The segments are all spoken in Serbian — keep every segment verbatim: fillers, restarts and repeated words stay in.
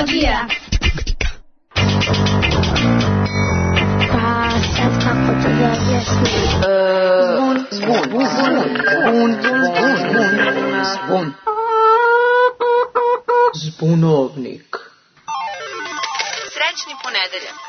Ekologija. Pa sad kako to da objasnim? Zbun, zbun, zbun, zbun, zbun. Zbunovnik. Srećni ponedeljak.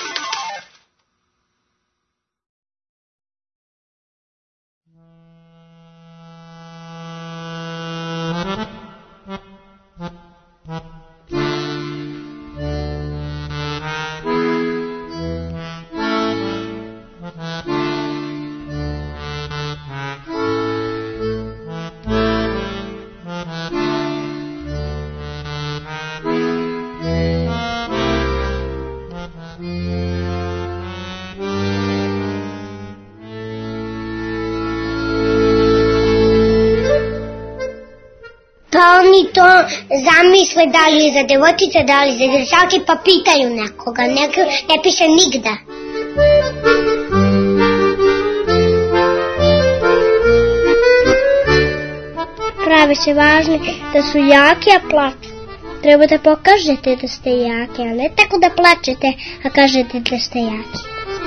Oni to zamisle da li je za devojčice, da li je za dečake, pa pitaju nekoga, ne, ne piše nigda. Prave se važni da su jake, a plaču. Treba da pokažete da ste jake, a ne tako da plačete, a kažete da ste jaki.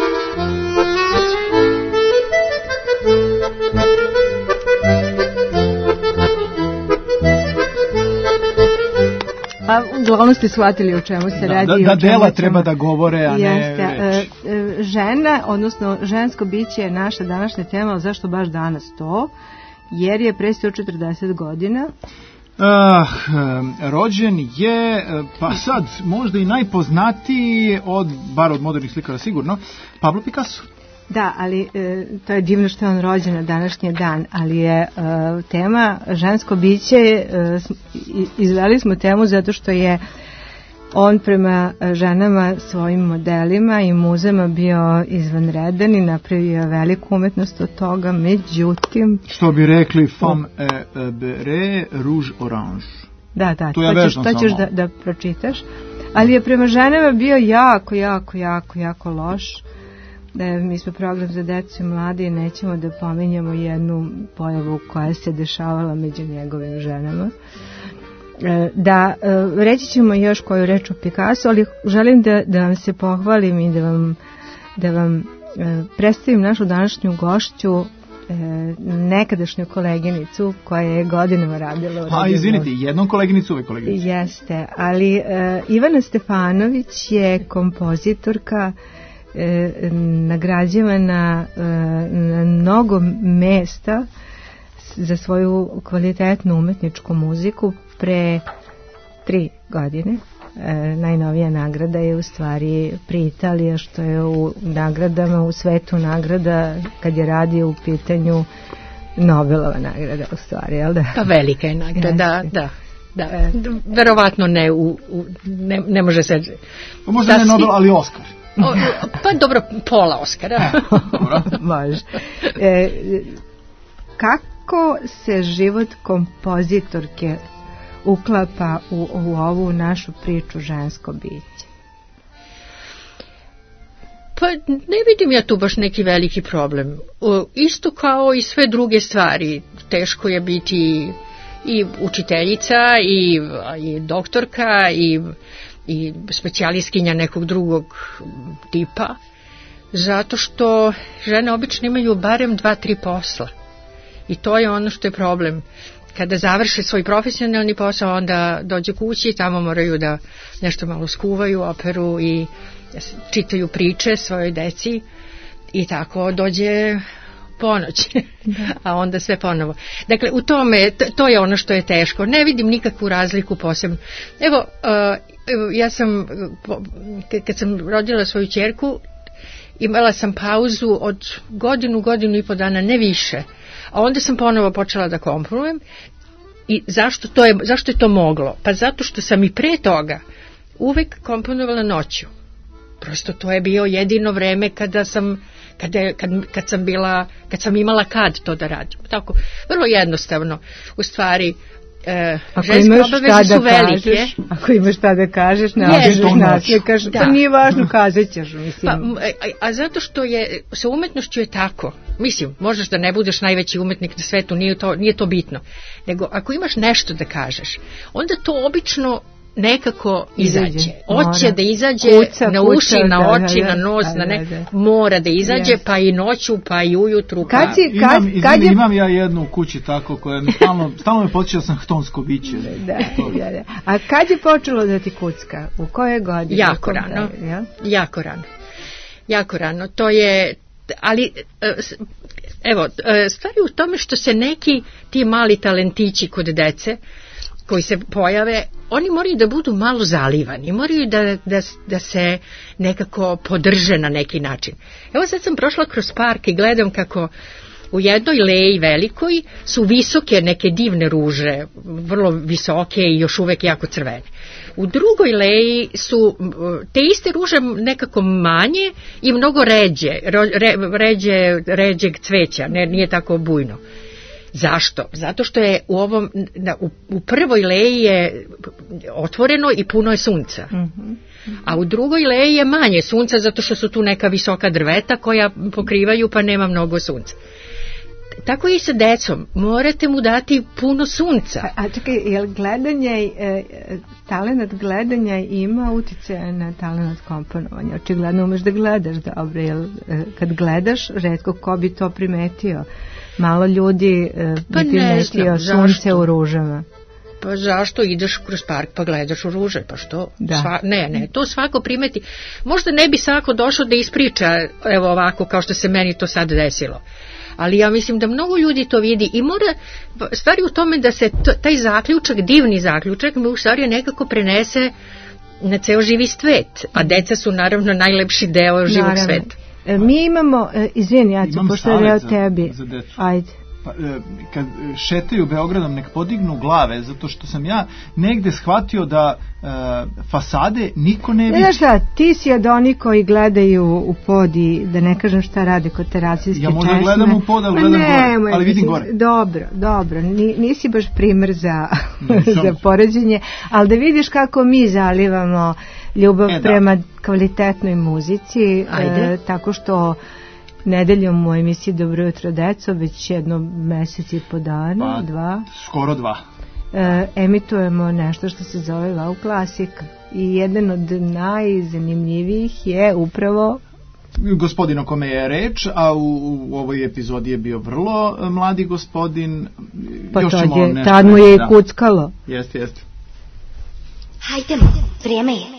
A uglavnom ste shvatili o čemu se radi. Da, da, da dela ćemo... treba da govore, a Jeste. ne reč. E, žena, odnosno žensko biće je naša današnja tema, ali zašto baš danas to? Jer je pre sto četrdeset godina Uh, rođen je, pa sad, možda i najpoznatiji od, bar od modernih slikara sigurno, Pablo Picasso. Da, ali e, to je divno što je on rođen na današnji dan, ali je e, tema žensko biće, e, izveli smo temu zato što je on prema ženama, svojim modelima i muzama bio izvanredan i napravio veliku umetnost od toga, međutim... Što bi rekli, femme et beret, rouge orange. Da, da, to, to ćeš, to ćeš da, da pročitaš. Ali je prema ženama bio jako, jako, jako, jako loš. Da, mi smo program za decu i mlade i nećemo da pominjamo jednu pojavu koja se dešavala među njegovim ženama. Da, reći ćemo još koju reč o Picasso, ali želim da, da vam se pohvalim i da vam, da vam predstavim našu današnju gošću, nekadašnju koleginicu koja je godinama radila. A, izvinite, jednom koleginicu, uvek koleginicu. Jeste, ali uh, Ivana Stefanović je kompozitorka, uh, nagrađivana uh, na mnogo mesta za svoju kvalitetnu umetničku muziku. Pre tri godine e, najnovija nagrada je u stvari pri Italija, što je u nagradama u svetu nagrada kad je radio u pitanju Nobelova nagrada u stvari, jel da? Pa velika je nagrada, da, da. Da, e. Verovatno ne, u, u, ne, ne može se... Pa možda ne Nobel, ali Oskar. O, pa dobro, pola Oskara. Može. E, kako se život kompozitorke uklapa u, u ovu našu priču žensko biće? Pa ne vidim ja tu baš neki veliki problem. O, isto kao i sve druge stvari. Teško je biti i učiteljica i, i doktorka i, i specijalistkinja nekog drugog tipa, zato što žene obično imaju barem dva, tri posla. I to je ono što je problem. Kada završe svoj profesionalni posao, onda dođe kući i tamo moraju da nešto malo skuvaju, operu i čitaju priče svojoj deci i tako dođe ponoć, a onda sve ponovo. Dakle, u tome, to je ono što je teško. Ne vidim nikakvu razliku posebno. Evo, ja sam, kad sam rodila svoju ćerku, imala sam pauzu od godinu, godinu i po dana, ne više. A onda sam ponovo počela da komponujem. I zašto, to je, zašto je to moglo? Pa zato što sam i pre toga uvek komponovala noću. Prosto to je bio jedino vreme kada sam, kada, kad, kad sam bila, kad sam imala kad to da radim. Tako, vrlo jednostavno. U stvari, e, ženske obaveze su velike. Kažeš, ako imaš šta da kažeš, ne obižeš nas. Kažeš, pa nije važno, kazat ćeš. Mislim. Pa, a, a zato što je, sa umetnošću je tako. Mislim, možeš da ne budeš najveći umetnik na svetu, nije to, nije to bitno. Nego, ako imaš nešto da kažeš, onda to obično nekako izađe. Izađe, Hoće mora. da izađe Kuca, na kuca, uši, na da, oči, da, na nos, da, na ne, da, da. mora da izađe, Yes. pa i noću, pa i ujutru. Kad pa... si- Imam, kad izvini, je- imam ja jednu u kući tako koja mi stalno, stalno me podsjeća da sam htonsko biće. Da, da, da. A kad je počelo da ti kucka? U kojoj godini? Jako U kom rano. periodu, ja? Jako rano. Jako rano. To je, ali e, s- evo, e, stvari u tome što se neki ti mali talentići kod dece koji se pojave, oni moraju da budu malo zalivani, moraju da, da, da se nekako podrže na neki način. Evo sad sam prošla kroz park i gledam kako u jednoj leji velikoj su visoke neke divne ruže, vrlo visoke i još uvek jako crvene. U drugoj leji su m, te iste ruže nekako manje i mnogo ređe, ro, re, ređe, ređeg cveća, ne, nije tako bujno. Zašto? Zato što je u ovom na, u, u prvoj leji je otvoreno i puno je sunca. Mhm. A u drugoj leji je manje sunca zato što su tu neka visoka drveta koja pokrivaju pa nema mnogo sunca. Tako i sa decom, morate mu dati puno sunca. A, a čekaj, je li gledanje, e, talent gledanja ima uticaja na talent komponovanja? Očigledno umeš da gledaš dobro, jer e, kad gledaš, retko ko bi to primetio. Malo ljudi e, Pa bi ne primetio znam, sunce zašto? u ružama. Pa zašto ideš kroz park pa gledaš u ruže, pa što? Da. Sva, ne, ne, to svako primeti. Možda ne bi svako došao da ispriča, evo ovako, kao što se meni to sad desilo. Ali ja mislim da mnogo ljudi to vidi i mora, stvari u tome da se to, taj zaključak, divni zaključak, u stvari nekako prenese na ceo živi svet, a deca su naravno najlepši deo živog Naravno. sveta. E, mi imamo, e, izvini, ja ću, Imam pošto je savet deo za- tebi. za decu. Ajde. Pa, e, kad e, šetaju Beogradom nek podignu glave, zato što sam ja negde shvatio da e, fasade niko ne Ne vidi. znaš šta, ti si od onih koji gledaju u pod i da ne kažem šta rade kod teracijske Ja možda česme. gledam u pod, ali Ma gledam gore, nemoj, ali vidim mislim, gore. Dobro, dobro, ni, nisi baš primer za, Nisam. za poređenje, ali da vidiš kako mi zalivamo ljubav E, da. prema kvalitetnoj muzici, Ajde. e, tako što nedeljom u emisiji Dobro jutro deco, već jedno mesec i po dana, Pa, dva, Skoro dva. e, emitujemo nešto što se zove Wow Klasika i jedan od najzanimljivijih je upravo Gospodin o kome je reč, a u, u ovoj epizodi je bio vrlo e, mladi gospodin. pa Još tad, ćemo je, nešto tad mu je reći, i da. kuckalo. Jeste, jeste. Hajdemo, vrijeme je.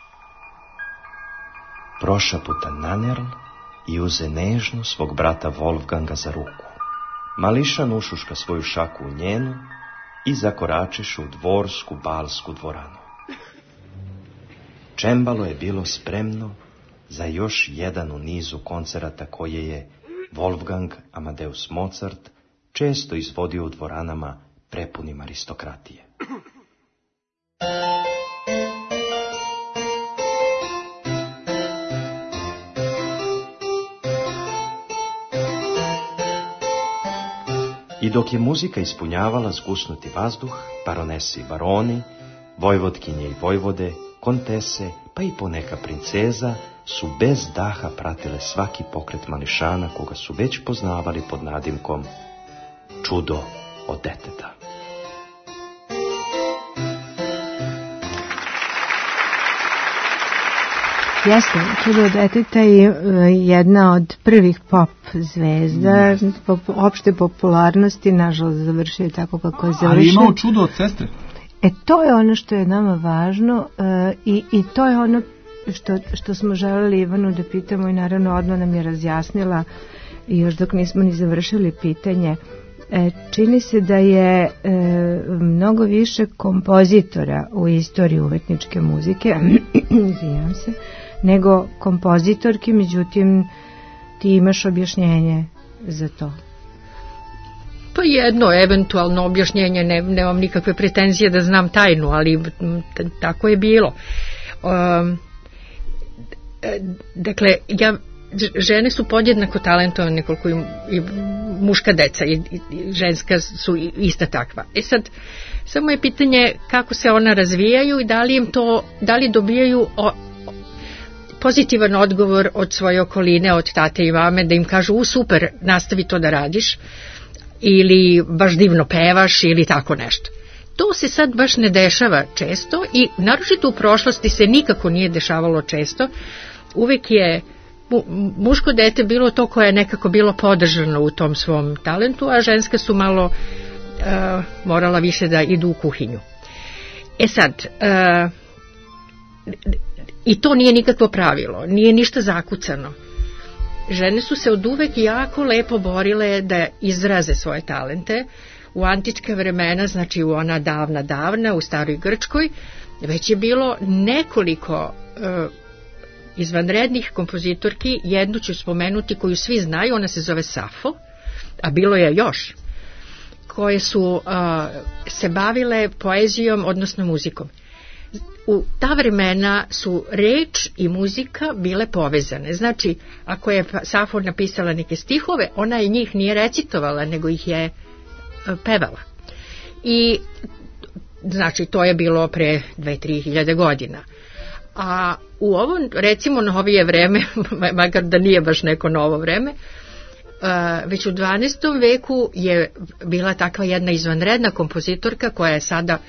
Prošaputa Nanerl i uze nežno svog brata Wolfganga za ruku. Mališan ušuška svoju šaku u njenu i zakoračiše u dvorsku balsku dvoranu. Čembalo je bilo spremno za još jedan u nizu koncerata koje je Wolfgang Amadeus Mozart često izvodio u dvoranama prepunim aristokratije. I dok je muzika ispunjavala zgusnuti vazduh, baronesi i baroni, vojvodkinje i vojvode, kontese, pa i poneka princeza, su bez daha pratile svaki pokret mališana koga su već poznavali pod nadimkom Čudo od deteta. Jeste, Čudo od deteta je uh, jedna od prvih pop zvezda, pop, opšte popularnosti, nažalost završio je tako kako je završio. Ali imao čudo od sestre. E, to je ono što je nama važno uh, i, i to je ono što, što smo želeli Ivanu da pitamo i naravno odmah nam je razjasnila i još dok nismo ni završili pitanje. E, čini se da je e, mnogo više kompozitora u istoriji umetničke muzike, izvinjam se, nego kompozitorki, međutim ti imaš objašnjenje za to. Pa jedno eventualno objašnjenje, ne, nemam nikakve pretenzije da znam tajnu, ali m, t- tako je bilo. Um, e, dakle, ja, ž- žene su podjednako talentovane koliko i, i muška deca i, i, i ženska su i- ista takva. E sad, samo je pitanje kako se ona razvijaju i da li im to, da li dobijaju o, pozitivan odgovor od svoje okoline, od tate i mame, da im kažu u super, nastavi to da radiš, ili baš divno pevaš ili tako nešto. to se sad baš ne dešava često i naročito u prošlosti se nikako nije dešavalo često. Uvek je mu, muško dete bilo to koje je nekako bilo podržano u tom svom talentu, a ženska su malo uh, morala više da idu u kuhinju. E sad, uh, i to nije nikakvo pravilo, nije ništa zakucano. Žene su se od uvek jako lepo borile da izraze svoje talente. U antičke vremena, znači u ona davna davna, u staroj Grčkoj, već je bilo nekoliko uh, izvanrednih kompozitorki. Jednu ću spomenuti koju svi znaju, ona se zove Safo, a bilo je još, koje su uh, se bavile poezijom, odnosno muzikom. U ta vremena su reč i muzika bile povezane. Znači, ako je Safo napisala neke stihove, ona je njih nije recitovala, nego ih je pevala. I znači to je bilo pre dve do tri hiljade godina. A u ovo, recimo novije vreme, makar da nije baš neko novo vreme, već u dvanaestom veku je bila takva jedna izvanredna kompozitorka koja je sada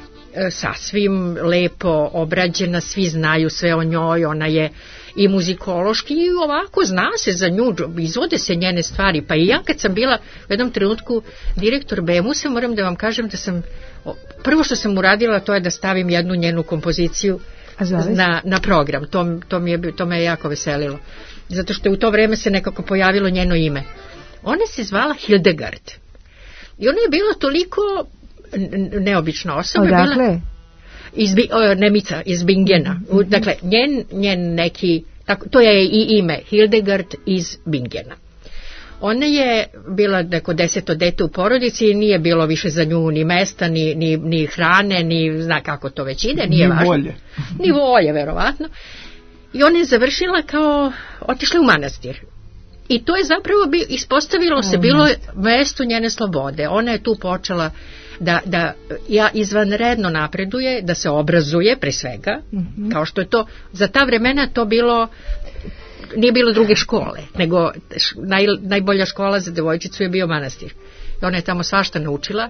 sasvim lepo obrađena, svi znaju sve o njoj, ona je i muzikološki i ovako zna se za nju, izvode se njene stvari, pa i ja kad sam bila u jednom trenutku direktor Bemusa, moram da vam kažem da sam, prvo što sam uradila to je da stavim jednu njenu kompoziciju na, na program, to, to, mi je, to me je jako veselilo, zato što u to vreme se nekako pojavilo njeno ime. Ona se zvala Hildegard i ona je bila toliko neobična osoba. Odakle? Bila iz, o, Nemica, iz Bingena. Mm-hmm. Dakle, njen, njen neki, tako, to je i ime, Hildegard iz Bingena. Ona je bila neko deseto dete u porodici i nije bilo više za nju ni mesta, ni, ni, ni hrane, ni zna kako to već ide, nije ni važno. Volje. Ni volje, verovatno. I ona je završila kao, otišla u manastir. I to je zapravo bi, ispostavilo se, bilo mesto njene slobode. Ona je tu počela da, da ja izvanredno napreduje, da se obrazuje pre svega, mm-hmm. kao što je to, za ta vremena to bilo, nije bilo druge škole, nego naj, najbolja škola za devojčicu je bio manastir. I ona je tamo svašta naučila.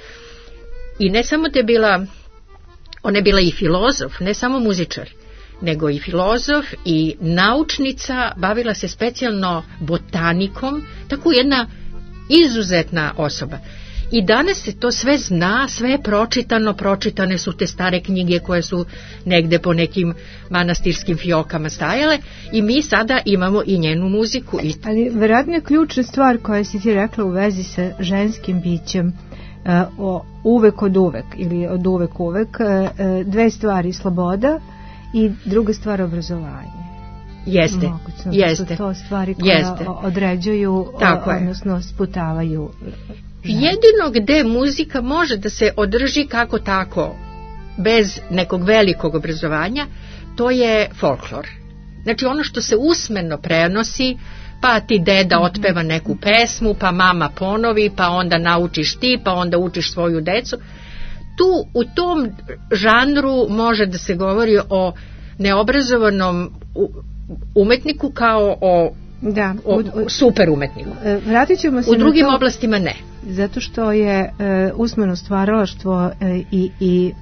I ne samo da je bila, ona je bila i filozof, ne samo muzičar, nego i filozof i naučnica, bavila se specijalno botanikom, tako jedna izuzetna osoba. I danas se to sve zna, sve je pročitano, pročitane su te stare knjige koje su negde po nekim manastirskim fiokama stajale i mi sada imamo i njenu muziku. Ali verovatno je ključna stvar koja si ti rekla u vezi sa ženskim bićem, uh, o, uvek od uvek ili od uvek uvek, uh, dve stvari, sloboda i druga stvar, obrazovanje. Jeste, Mogućno, jeste. Su to stvari koje jeste. određuju, Tako o, je. odnosno sputavaju. Jedino gde muzika može da se održi kako tako, bez nekog velikog obrazovanja, to je folklor. Znači ono što se usmeno prenosi, pa ti deda otpeva neku pesmu, pa mama ponovi, pa onda naučiš ti, pa onda učiš svoju decu. Tu u tom žanru može da se govori o neobrazovanom umetniku kao o, da, o, o super umetniku. Vratit ćemo se u drugim to, oblastima ne. Zato što je e, usmeno stvaralaštvo e, i, i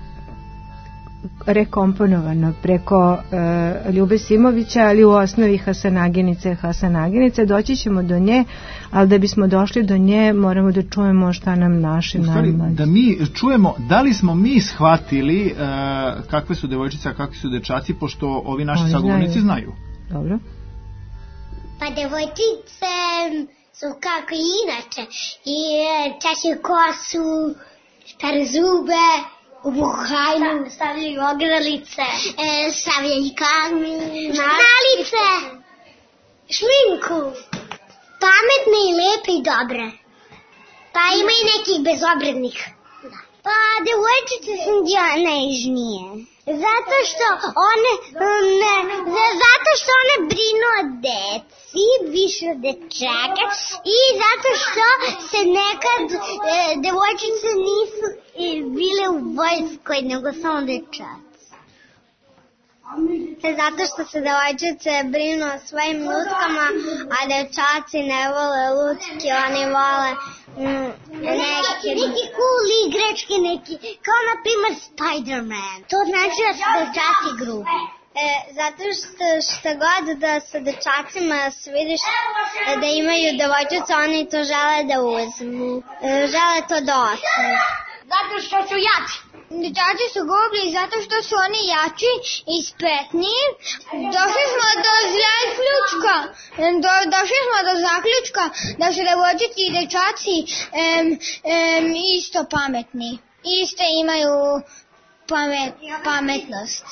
rekomponovano preko e, Ljube Simovića, ali u osnovi Hasanaginice Hasanaginice. Doći ćemo do nje, ali da bismo došli do nje moramo da čujemo šta nam naši najmlađi. Da mi čujemo da li smo mi shvatili e, kakve su devojčice, a kakvi su dečaci, pošto ovi naši Oni sagovornici znaju. znaju. Dobro. Pa devojčice su kako i inače. I češe kosu, špere zube, obuhajnu, stavljaju ogralice, e, stavljaju kamen, nalice, šminku. Pametne i lepe i dobre. Pa ima i nekih bezobrednih. Pa devojčice su najžnije. Zato što one ne, zato što one brinu o deci više od dečaka i zato što se nekad e, devojčice nisu e, bile u vojskoj nego samo dečaci. Zato što se devojčice brinu o svojim lutkama, a dečaci ne vole lutke, oni vole mm, neke... Neki cool igračke, neki, kao na primer Spider-Man. To znači da su dečaci grubi. E, zato što što god da sa dečacima vidiš da imaju devojčice, oni to žele da uzmu. E, žele to da osvoje. Zato što su jači. Dečaci su grublji zato što su oni jači i spretniji. Došli smo do zaključka, do, došli smo do zaključka da su devojčice i dečaci em, em, isto pametni. Iste imaju pamet, pametnost.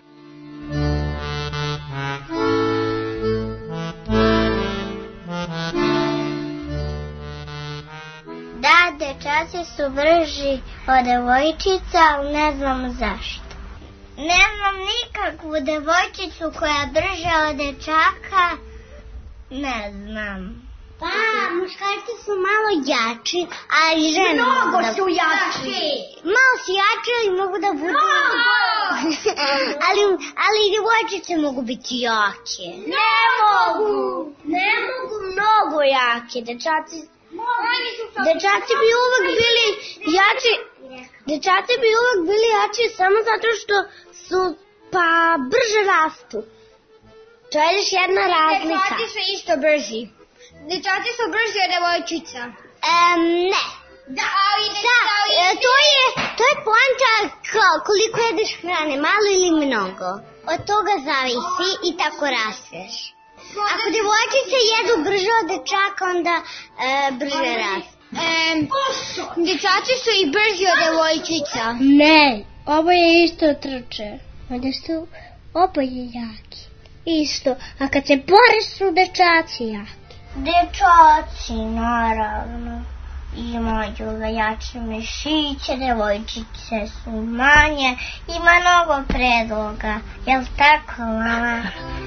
Da, dečaci su brži od devojčica, ali ne znam zašto. Ne znam nikakvu devojčicu koja je brža od dečaka, ne znam. Pa, muškarci su malo jači, ali žene... Mnogo da... su jači. Malo su jači, ali mogu da budu... ali, ali devojčice mogu biti jake. Ne mogu! Ne mogu mnogo jake, dečaci... Dečaci bi uvek bili jači, dečaci bi uvek bili jači samo zato što su, pa, brže rastu. To je još jedna razlika. Dečaci su isto brži. Dečaci su brži od devojčica. Um, ne. Da, ali da, to je, to je poanta koliko jedeš hrane, malo ili mnogo. Od toga zavisi i tako rasteš. Ako devojčice jedu brže od dečaka, onda e, brže rastu. E, dečaci su i brži od devojčica. Ne, ovo je isto trče. Oni su oboje jaki. Isto, a kad se bore su dečaci jaki. Dečaci, naravno, imaju jače mišiće, devojčice su manje, ima mnogo predloga. Jel tako, mama?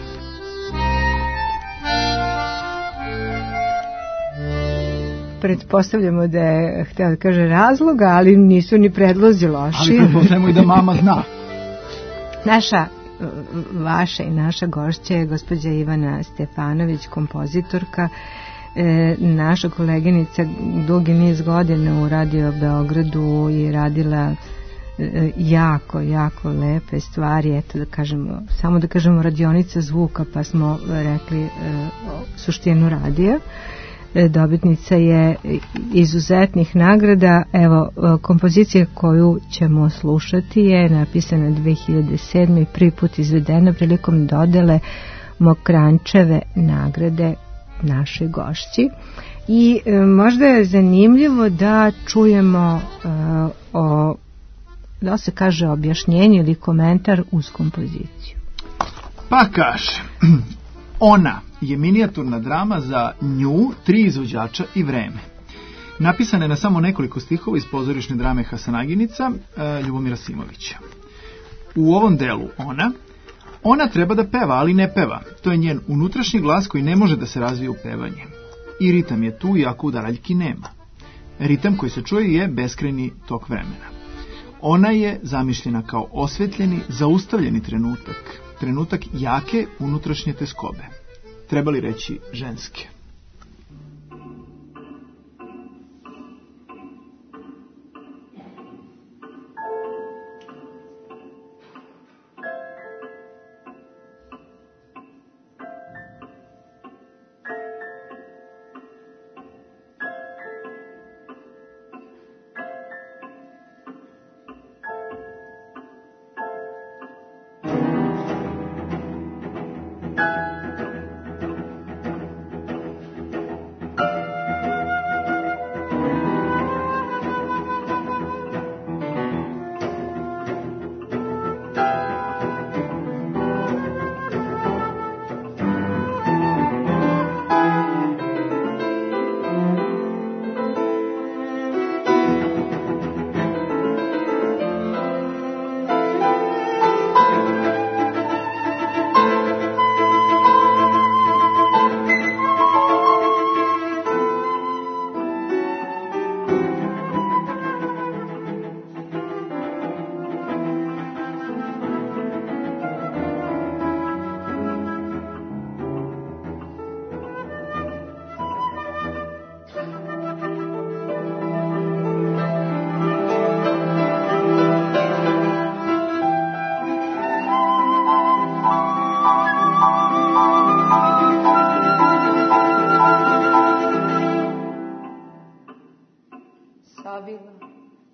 Pretpostavljamo da je htjela da kaže razloga, ali nisu ni predlozi loši. Ali pretpostavljamo i da mama zna. Naša, vaša i naša gošća je gospođa Ivana Stefanović, kompozitorka, e, naša koleginica dugi niz godina u Radio Beogradu i radila e, jako, jako lepe stvari, eto da kažemo, samo da kažemo radionica zvuka, pa smo rekli e, suštinu radija. Dobitnica je izuzetnih nagrada. Evo, kompozicija koju ćemo slušati je napisana dve hiljade sedme i prvi put izvedena prilikom dodele Mokrančeve nagrade našoj gošći. I e, možda je zanimljivo da čujemo e, o, da se kaže, objašnjenje ili komentar uz kompoziciju. Pa kaže, Ona je minijaturna drama za nju, tri izvođača i vreme. Napisana je na samo nekoliko stihova iz pozorišne drame Hasanaginica e, Ljubomira Simovića. U ovom delu ona, ona treba da peva, ali ne peva. To je njen unutrašnji glas koji ne može da se razvije u pevanje. I ritam je tu, iako udaraljki nema. Ritam koji se čuje je beskrajni tok vremena. Ona je zamišljena kao osvetljeni, zaustavljeni trenutak. Trenutak jake unutrašnje teskobe. Treba li reći ženske?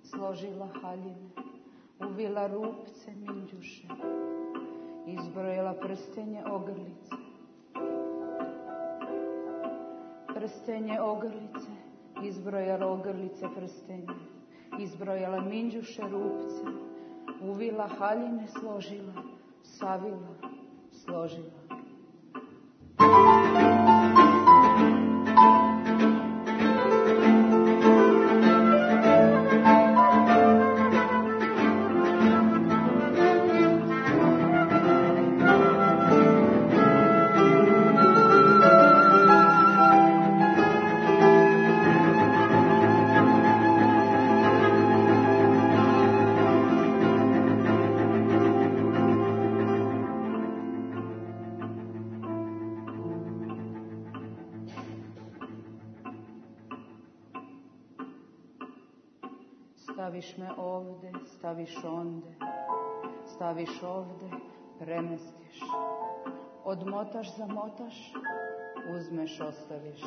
složila haljine, uvila rupce minđuše, izbrojila prstenje ogrlice. Prstenje ogrlice, izbrojala ogrlice prstenje, izbrojala minđuše rupce, uvila haljine, složila, savila, složila. Staviš me ovde, staviš onde, staviš ovde, premestiš. Odmotaš, zamotaš, uzmeš, ostaviš.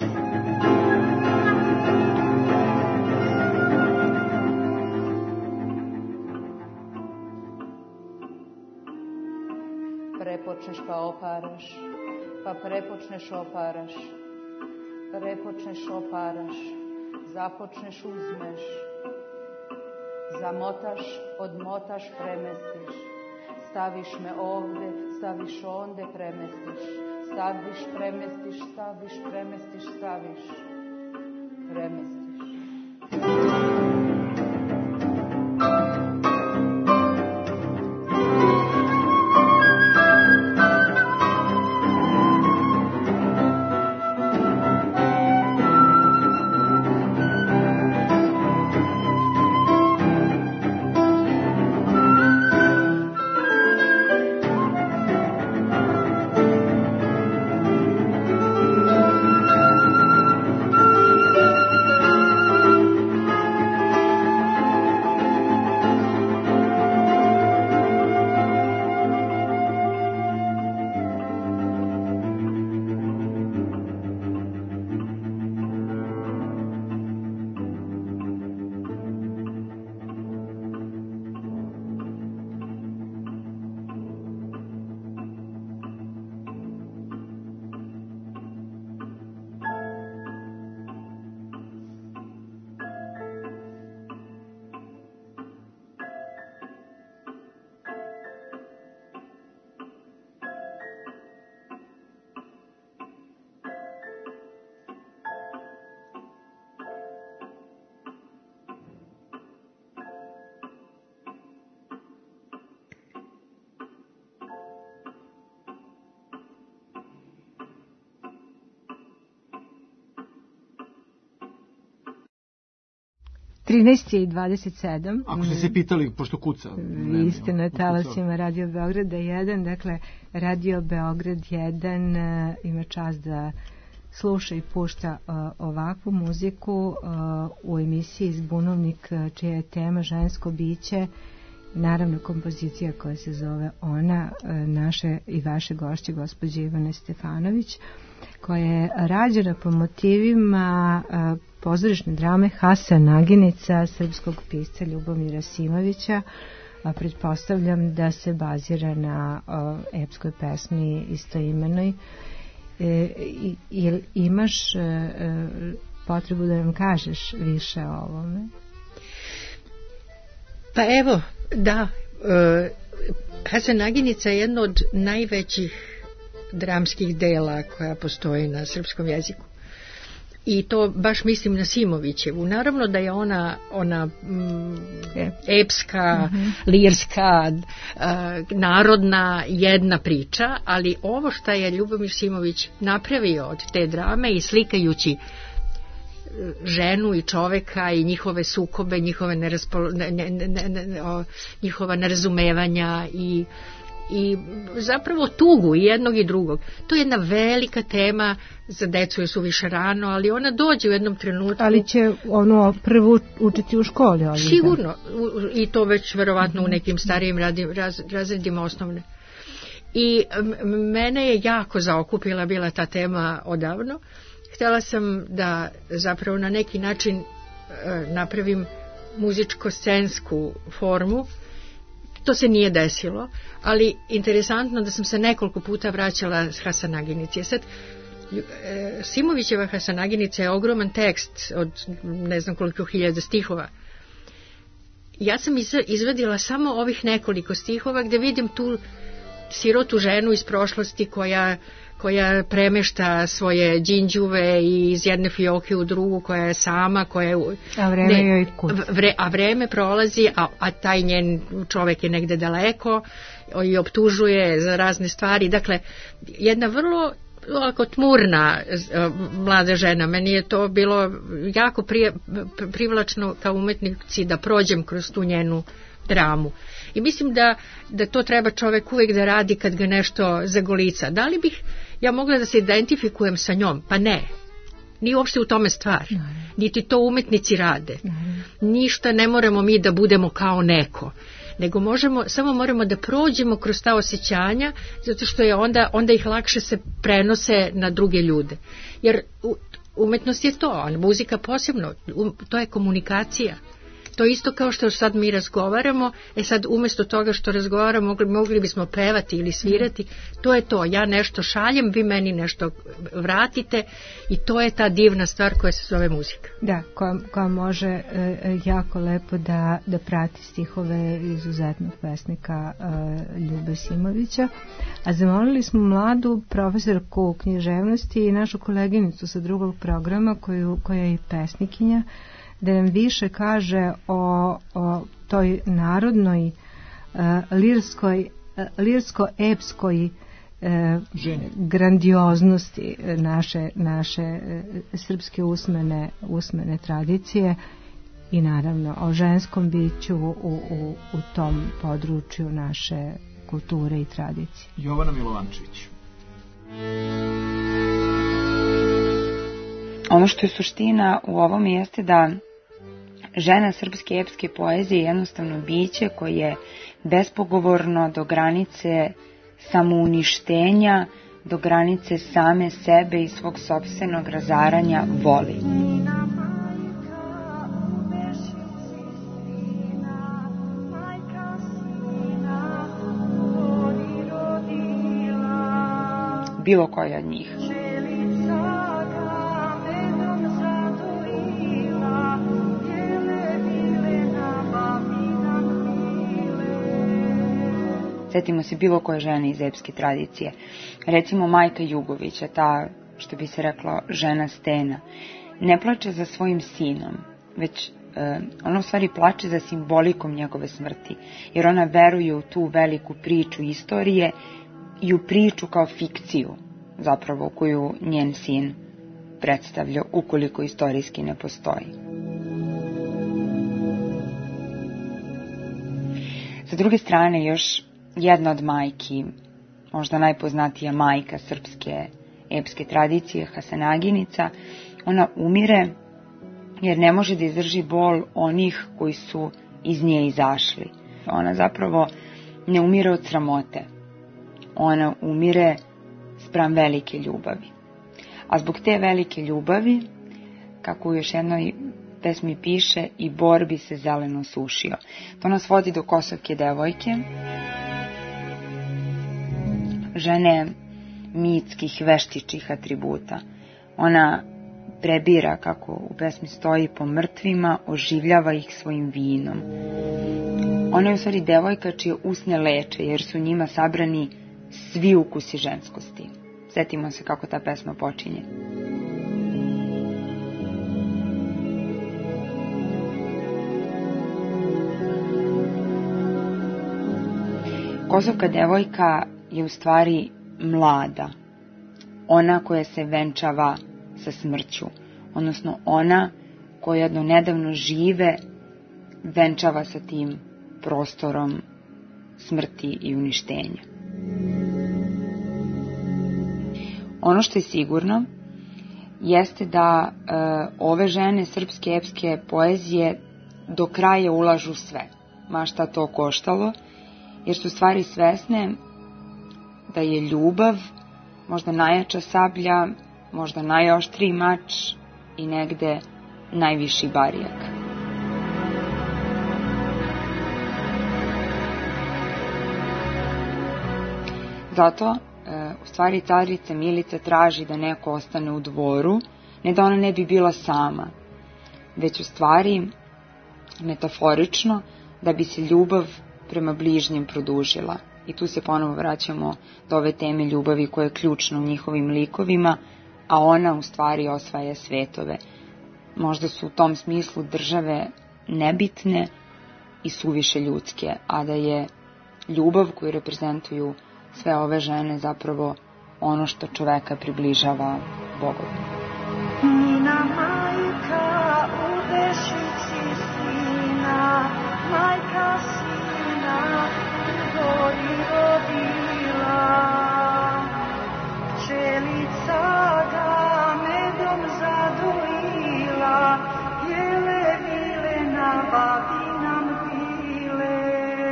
Prepočneš pa oparaš, pa prepočneš oparaš, prepočneš oparaš, započneš, uzmeš. Zamotaš, odmotaš, premestiš. Staviš me ovde, staviš onde, premestiš. Staviš, premestiš, staviš, premestiš, staviš. Premestiš. trinaest i dvadeset sedam. Ako ste se pitali, pošto kuca. Vi ste na talasima Radio Beograda jedan, dakle Radio Beograd jedan uh, ima čast da sluša i pušta uh, ovakvu muziku uh, u emisiji Zbunovnik, uh, čija je tema žensko biće, naravno kompozicija koja se zove Ona, uh, naše i vaše gošće gospođe Ivane Stefanović, koja je rađena po motivima uh, pozorišne drame Hasenaginica srpskog pisca Ljubomira Simovića, a pretpostavljam da se bazira na o, epskoj pesmi istoimenoj. E, i, imaš e, potrebu da nam kažeš više o ovome? Pa evo, da, e, Hasenaginica je jedno od najvećih dramskih dela koja postoji na srpskom jeziku. I to baš mislim na Simovićevu. Naravno da je ona, ona mm, epska, mm-hmm. lirska, uh, narodna jedna priča, ali ovo što je Ljubomir Simović napravio od te drame i slikajući ženu i čoveka i njihove sukobe, njihove neraspolo, ne, ne, ne, ne, o, njihova nerazumevanja i i zapravo tugu i jednog i drugog. To je jedna velika tema, za decu je suviše rano, ali ona dođe u jednom trenutku. Ali će ono prvo učiti u školi? Ali sigurno, i to već verovatno u nekim starijim radim, raz, razredima osnovne. I mene je jako zaokupila bila ta tema odavno. Htjela sam da zapravo na neki način napravim muzičko-scensku formu. To se nije desilo, ali interesantno da sam se nekoliko puta vraćala s Hasanaginice. Sad, Simovićeva Hasanaginica je ogroman tekst od ne znam koliko hiljada stihova. Ja sam izvadila samo ovih nekoliko stihova gde vidim tu sirotu ženu iz prošlosti koja, koja premešta svoje đinđuve iz jedne fioke u drugu, koja je sama, koja je... A vreme ne, joj kuca. Vre, a vreme prolazi, a, a taj njen čovek je negde daleko i optužuje za razne stvari. Dakle, jedna vrlo ovako tmurna mlada žena. Meni je to bilo jako prije, privlačno kao umetnici da prođem kroz tu njenu dramu. I mislim da, da to treba čovek uvijek da radi kad ga nešto zagolica. Da li bih ja mogla da se identifikujem sa njom? Pa ne. Nije uopšte u tome stvar. Ne. Niti to umetnici rade. Ne. Ništa ne moramo mi da budemo kao neko. Nego možemo, samo moramo da prođemo kroz ta osjećanja, zato što je onda, onda ih lakše se prenose na druge ljude. Jer umetnost je to, a muzika posebno, to je komunikacija. To je isto kao što sad mi razgovaramo, e sad umjesto toga što razgovaramo mogli, mogli bismo pevati ili svirati, to je to, ja nešto šaljem, vi meni nešto vratite i to je ta divna stvar koja se zove muzika. Da, koja, koja može e, jako lepo da, da prati stihove izuzetnog pesnika e, Ljube Simovića, a zamolili smo mladu profesorku književnosti i našu koleginicu sa drugog programa koju, koja je i pesnikinja, da nam više kaže o, o toj narodnoj uh, lirskoj, uh, lirsko-epskoj uh, grandioznosti naše, naše uh, srpske usmene, usmene tradicije i naravno o ženskom biću u, u, u tom području naše kulture i tradicije. Jovana Milovančević. Ono što je suština u ovom jeste da žena srpske epske poezije je jednostavno biće koje je bespogovorno do granice samouništenja, do granice same sebe i svog sopstvenog razaranja voli. Bilo koja od njih. Sjetimo se bilo koje žene iz epske tradicije. Recimo Majka Jugovića, ta, što bi se reklo, žena stena. Ne plače za svojim sinom, već e, ona u stvari plače za simbolikom njegove smrti, jer ona veruje u tu veliku priču istorije i u priču kao fikciju, zapravo, koju njen sin predstavlja, ukoliko istorijski ne postoji. Sa druge strane, još jedna od majki, možda najpoznatija majka srpske epske tradicije, Hasanaginica, ona umire jer ne može da izdrži bol onih koji su iz nje izašli. Ona zapravo ne umire od sramote. Ona umire spram velike ljubavi. A zbog te velike ljubavi, kako u još jednoj pesmi piše, i borbi se zeleno sušio. To nas vodi do Kosovke devojke, žene mitskih, veštičih atributa. Ona prebira, kako u pesmi stoji, po mrtvima, oživljava ih svojim vinom. Ona je u stvari devojka čije usne leče, jer su njima sabrani svi ukusi ženskosti. Sjetimo se kako ta pesma počinje. Kosovka devojka je u stvari mlada, ona koja se venčava sa smrću, odnosno ona koja do nedavno žive venčava sa tim prostorom smrti i uništenja. Ono što je sigurno jeste da e, ove žene srpske epske poezije do kraja ulažu sve, ma šta to koštalo, jer su stvari svesne da je ljubav možda najjača sablja, možda najoštriji mač i negde najviši barijak. Zato, e, u stvari, carica Milica traži da neko ostane u dvoru, ne da ona ne bi bila sama, već u stvari, metaforično, da bi se ljubav prema bližnjem produžila. I tu se ponovo vraćamo do ove teme ljubavi koja je ključna u njihovim likovima, a ona u stvari osvaja svetove. Možda su u tom smislu države nebitne i suviše ljudske, a da je ljubav koju reprezentuju sve ove žene zapravo ono što čoveka približava Bogu. Nina majka u vešici sina, majka sina gori rodila, čelica ga medom zadojila, jele vile na babi nam bile,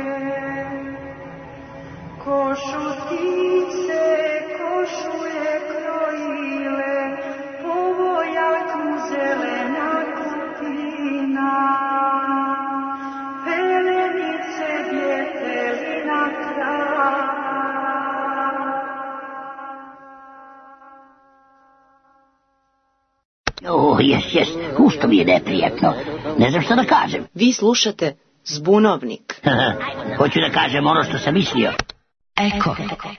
košutice košuje krojile, povojak mu zelena kupina, pelenice bjetelina krava. O, jes, jes, ušto mi je neprijatno. Ne znam što da kažem. Vi slušate Zbunovnik. Hoću da kažem ono što sam mislio. Eko.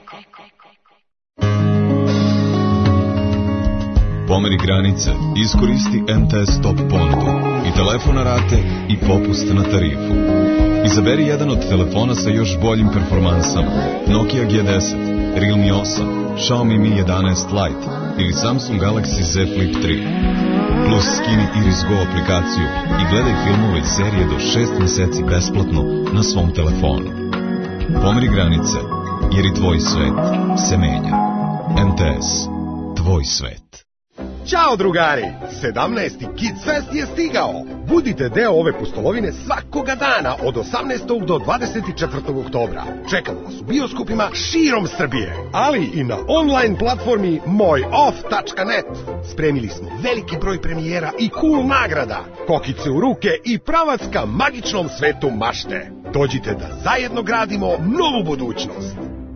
Pomeri granice, iskoristi M T S Top ponudu i telefon na rate i popust na tarifu. Izaberi jedan od telefona sa još boljim performansama: Nokia G deset, Realme osam, Xiaomi Mi jedanaest Lite ili Samsung Galaxy Z Flip tri. Plus skini Iris Go aplikaciju i gledaj filmove i serije do šest mjeseci besplatno na svom telefonu. Pomeri granice, jer i tvoj svet se menja. M T S, tvoj svet. Ćao drugari, sedamnaesti Kids Fest je stigao. Budite deo ove pustolovine svakoga dana od osamnaestog do dvadeset četvrtog oktobra. Čekamo vas u bioskopima širom Srbije, ali i na online platformi moj off tačka net. Spremili smo veliki broj premijera i cool nagrada, kokice u ruke i pravac ka magičnom svetu mašte. Dođite da zajedno gradimo novu budućnost.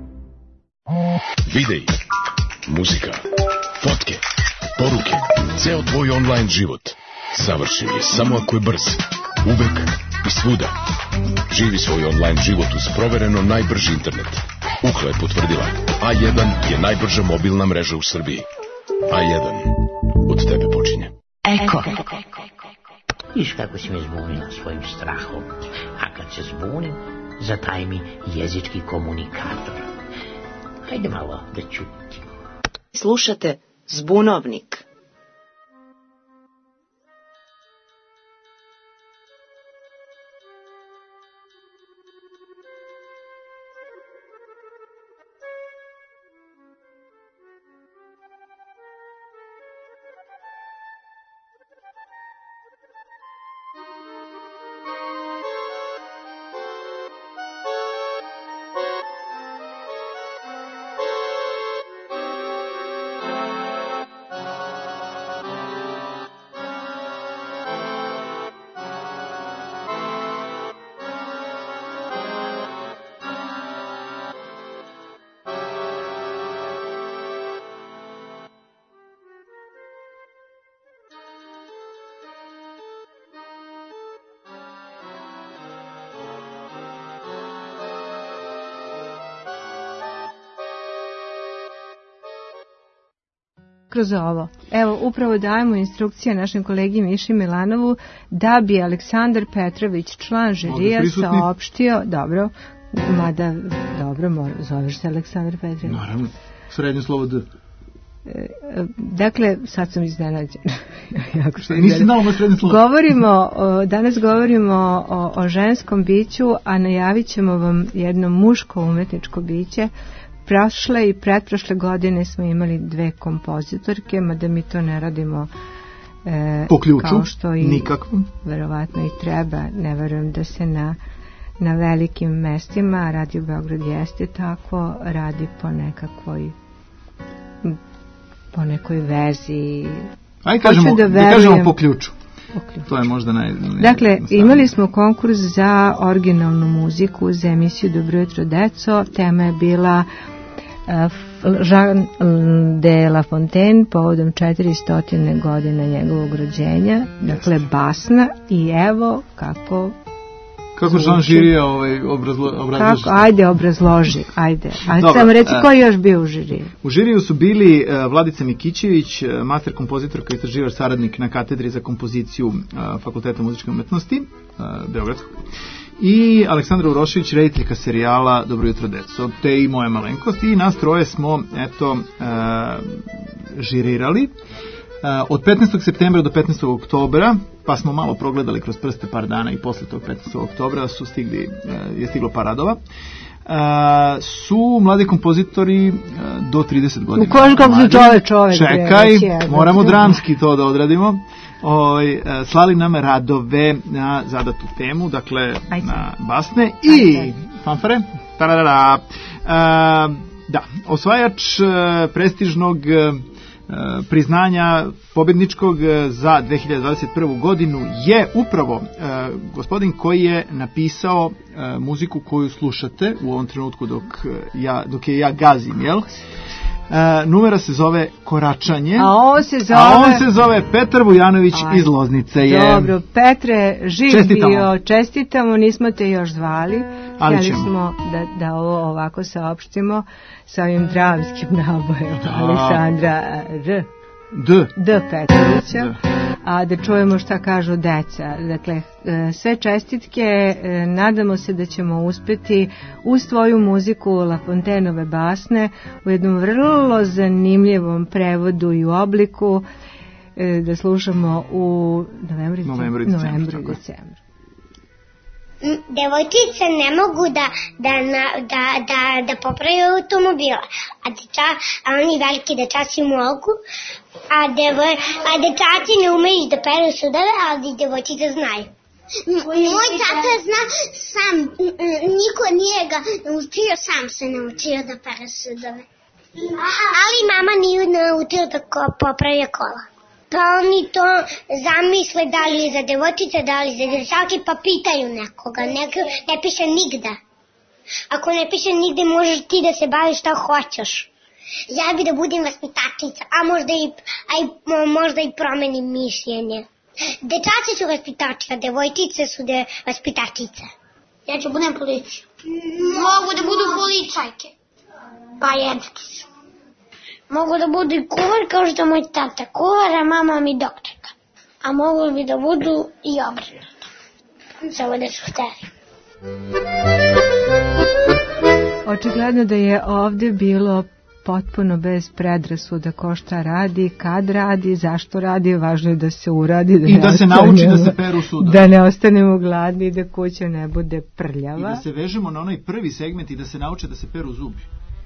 Videi, muzika, fotke, poruke, ceo tvoj online život savršen je samo ako je brz, uvek i svuda. Živi svoj online život uz provereno najbrži internet. Ukla je potvrdila, A jedan je najbrža mobilna mreža u Srbiji. A jedan od tebe počinje. Eko. Viš kako si me zbunila svojim strahom. A kad se zbunim, zataj mi jezički komunikator. Hajde malo da čutim. Slušate Zbunovnik. Kroz ovo. Evo, upravo dajemo instrukcije našem kolegi Miši Milanovu da bi Aleksandar Petrović, član žirija, saopštio, dobro, mada, dobro, mora, zoveš se Aleksandar Petrović. Naravno, srednje slovo D. Dakle, sad sam iznenađena. jako što Nisi znala moj srednje slovo. Govorimo, danas govorimo o, o ženskom biću, a najavit ćemo vam jedno muško umetničko biće. Prošle i pretprošle godine smo imali dve kompozitorke, mada mi to ne radimo e, po ključu, kao što i nikakvo. Verovatno i treba. Ne verujem da se na, na velikim mestima, Radio Beograd jeste tako, radi po nekakvoj po nekoj vezi. Ajde kažemo, da, da kažemo po ključu. po ključu. To je možda naj... naj dakle, imali smo konkurs za originalnu muziku za emisiju Dobro jutro deco. Tema je bila Jean de La Fontaine povodom četiristo godina njegovog rođenja, dakle basna, i evo kako Kako Jean žirija ovaj, obrazlo, obrazloži? Kako? Ajde, obrazloži. Ajde. Ajde, samo reci ko je još bio u žiriju. U žiriju su bili uh, Vladica Mikićević, uh, master kompozitorka i istraživač saradnik na katedri za kompoziciju uh, Fakulteta muzičke umetnosti uh, Beogradskog, i Aleksandra Urošević, rediteljka serijala Dobro jutro deco, te i moja malenkost, i nas troje smo eto uh, žirirali. Uh, od petnaestog septembra do petnaestog oktobra, pa smo malo progledali kroz prste par dana i posle tog petnaestog oktobra su stigli, uh, je stiglo par radova. Uh, su mladi kompozitori uh, do trideset godina. U koži kako se čove čovek. Čekaj, moramo dramski to da odradimo. Oj, uh, slali nam radove na zadatu temu, dakle Ajde. na basne i Ajde. fanfare. Tararara. Uh, da, osvajač uh, prestižnog uh, priznanja pobedničkog za dve hiljade dvadeset prvu godinu je upravo uh, gospodin koji je napisao uh, muziku koju slušate u ovom trenutku dok, ja, dok je ja gazim, jel? Uh, numera se zove Koračanje, a on se zove, a on se zove Petar Vujanović Aj, iz Loznice. Je. Dobro, Petre, živ čestitamo. bio, čestitamo, nismo te još zvali, htjeli smo da, da ovo ovako saopštimo sa ovim dramskim nabojem Aleksandra R. D. D. Petrovića, a da čujemo šta kažu deca. Dakle, sve čestitke, nadamo se da ćemo uspeti uz tvoju muziku La Fontaineove basne u jednom vrlo zanimljivom prevodu i obliku da slušamo u novembru, novembru i novembru, decembru. Devojčice ne mogu da, da, da, da, da popravaju automobila, a, deča, a oni veliki dečaci mogu, a, devoj, a dečaci ne umeju da peru sudove, ali devojčice znaju. Moj tata zna sam, niko nije ga naučio, sam se naučio da pere sudove. Ali mama nije naučio da popravlja kola. Pa oni to zamisle da li je za devojčice, da li za dečake, pa pitaju nekoga. Neko ne piše nigde. Ako ne piše nigde, možeš ti da se baviš šta hoćeš. Ja bi da budem vaspitačica, a možda i, a i, možda i promenim mišljenje. Dečaci su vaspitači, a devojčice su de vaspitačice. Ja ću budem policiju. Mogu da budu policajke. Pa jednaki su. Mogu da budu i kuvar kao što moj tata kuvar, a mama mi doktorka. A mogu bi da budu i obrnuto. Samo da su hteli. Očigledno da je ovdje bilo potpuno bez predrasuda ko šta radi, kad radi, zašto radi, važno je da se uradi. Da I da se nauči da se peru sudovi. Da ne ostanemo gladni, da kuća ne bude prljava. I da se vežemo na onaj prvi segment i da se nauče da se peru zubi.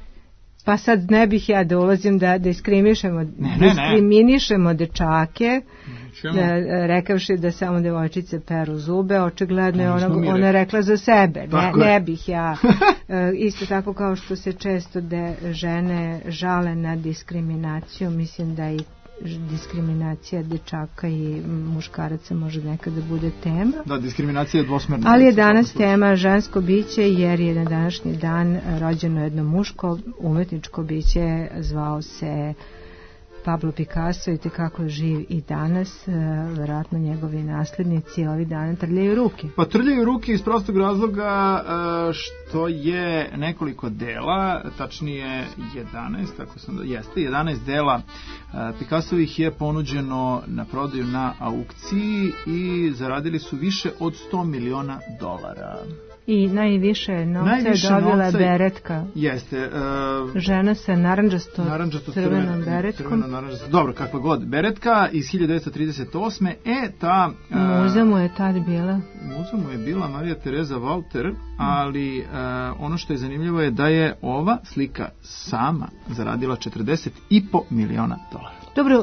Pa sad ne bih ja da ulazim da diskriminišemo, ne, ne, ne. diskriminišemo dečake, da, rekavši da samo devojčice peru zube, očigledno je ona, ona rekla za sebe. Ne, ne bih ja. Isto tako kao što se često de žene žale na diskriminaciju, mislim da i diskriminacija dečaka i muškaraca može nekada bude tema. Da, diskriminacija je dvosmerna. Ali je danas tema žensko biće, jer je na današnji dan rođeno jedno muško umetničko biće, zvao se Pablo Picasso, i tekako je živ i danas, verovatno njegovi naslednici ovi dana trljaju ruke. Pa trljaju ruke iz prostog razloga što je nekoliko dela, tačnije jedanaest, tako sam da jeste, jedanaest dela Picassovih je ponuđeno na prodaju na aukciji i zaradili su više od sto miliona dolara. I najviše novca je dobila Beretka. Jeste. Uh, Žena sa narandžasto, narandžasto crvenom beretkom. Crveno, narandžasto, dobro, kakva god. Beretka iz hiljadu devetsto trideset osme. E, ta... Uh, muza mu je tad bila. Muza mu je bila Marija Tereza Walter, ali uh, ono što je zanimljivo je da je ova slika sama zaradila četrdeset i po miliona dolara. Dobro,